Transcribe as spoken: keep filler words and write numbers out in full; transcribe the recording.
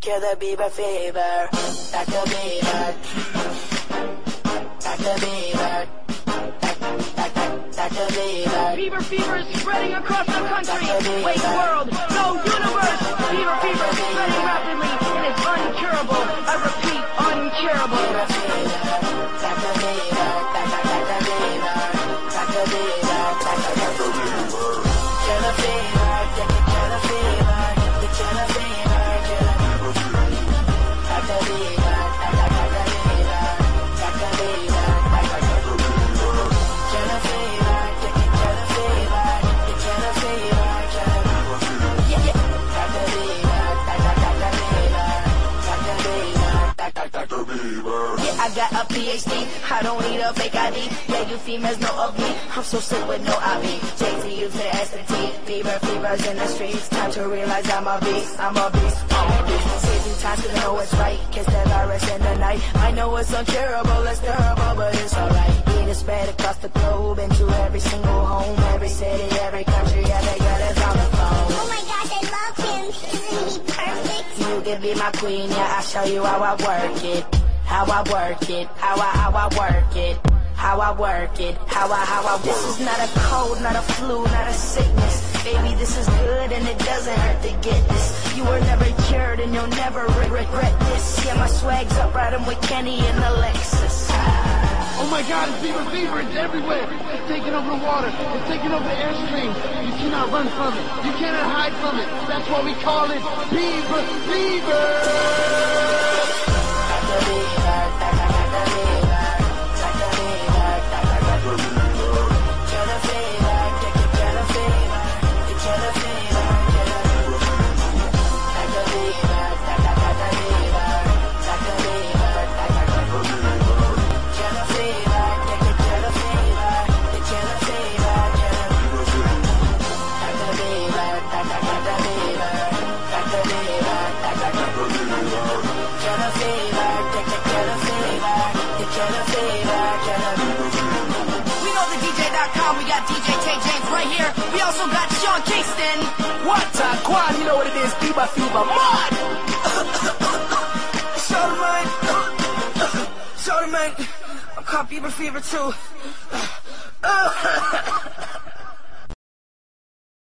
Cure the Bieber fever. Doctor Bieber. Doctor Bieber. Doctor Bieber. Bieber fever is spreading across the country. Wait, world, no universe. Bieber fever is spreading rapidly and it's uncurable. I repeat, uncurable. Bieber fever. Doctor Bieber. Doctor Bieber. Doctor Bieber. Doctor Bieber. Cure the fever. Cure the fever. Cure the fever. Doctor Bieber. Doctor Bieber. Doctor Bieber. Cure the fever. Cure the fever. Cure the fever. Yeah, yeah. Doctor Bieber. Doctor Bieber. Doctor Bieber. Doctor Bieber. Yeah, I got a P H D. I don't need a fake I D. Yeah, you females know of me. I'm so sick with no I V. J T U to the S to T. Fever, fevers in the streets. Time to realize I'm a beast. I'm a beast. I'm a beast. Saving time cause I know it's right. Kiss the virus in the night. I know it's uncurable, it's terrible, but it's alright. It is spread across the globe into every single home, every city, every country, every girl is on the phone. Oh my gosh, I love him. Isn't he perfect? You can be my queen, yeah, I'll show you how I work it. How I work it, how I, how I work it. How I work it, how I, how I work it. This is not a cold, not a flu, not a sickness. Baby, this is good and it doesn't hurt to get this. You were never cured and you'll never re regret this. Yeah, my swag's up riding with Kenny in the Lexus. Oh my God, it's Bieber fever, it's everywhere. It's taking over the water, it's taking over the airstreams. You cannot run from it, you cannot hide from it. That's why we call it Bieber fever. Doctor Bieber, Doctor Bieber. We got D J Tay James right here. We also got Sean Kingston. What? Taquan, you know what it is. Bieber fever. Mod! Charlamagne. Charlamagne. I'm caught Bieber fever too.